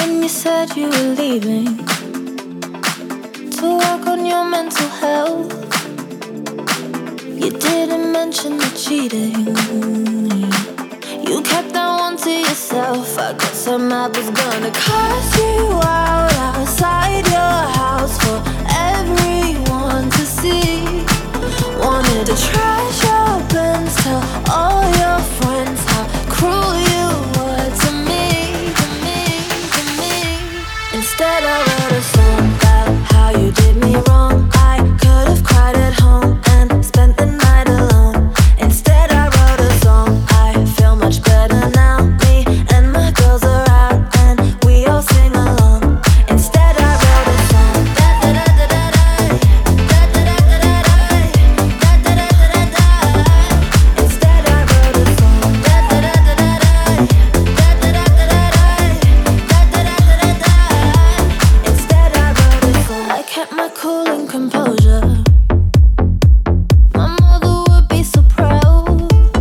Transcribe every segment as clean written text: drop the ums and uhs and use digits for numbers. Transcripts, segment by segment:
when you said you were leaving to work on your mental health. You didn't mention the cheating. You kept that one to yourself. I guess I was gonna cuss you out outside your house for everyone to see. Wanted to trash your Benz, tell all your friends how cruel you were to me, to me, to me. Instead I wrote a song about how you did me wrong. I could have cried at home and spent the night alone. Instead I wrote a song, I feel much better now. Me and my girls are out and we all sing along. Instead I wrote a song, da da da da da da, da da da da da da, da da da da da. Instead I wrote a song, da da da da da da, da da da da da da, da da da da da. Instead I wrote a song. I kept my cool and composure. My mother would be so proud.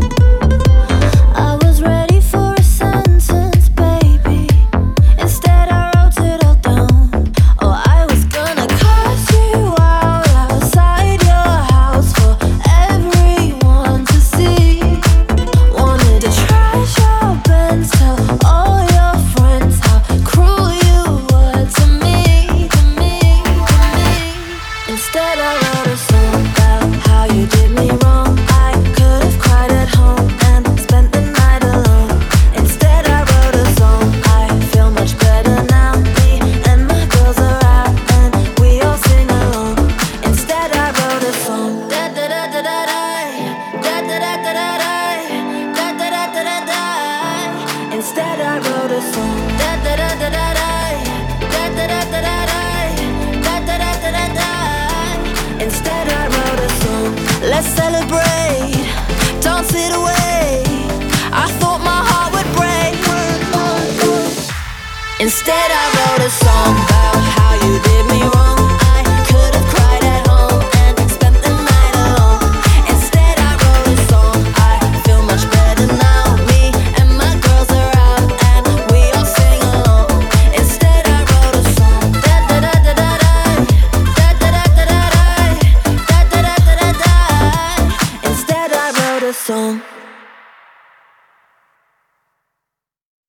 I was ready for a sentence, baby. Instead I wrote it all down. Oh, I was gonna cuss you out outside your house for everyone to see. Wanted to trash your Benz, tell all your friends how cruel you were to me, to me, to me. Instead I wrote a song about how you did me wrong. I could have cried at home and spent the night alone. Instead I wrote a song, I feel much better now. Me and my girls are out and we all sing along. Instead I wrote a song, da da da da da da, da da da da da da, da da da da da da. Instead I wrote a song, da da da da da da, da da da da da da, da da da da da da. Instead I wrote a song. Let's celebrate, dance it away. I thought my heart would break. Instead I wrote a song.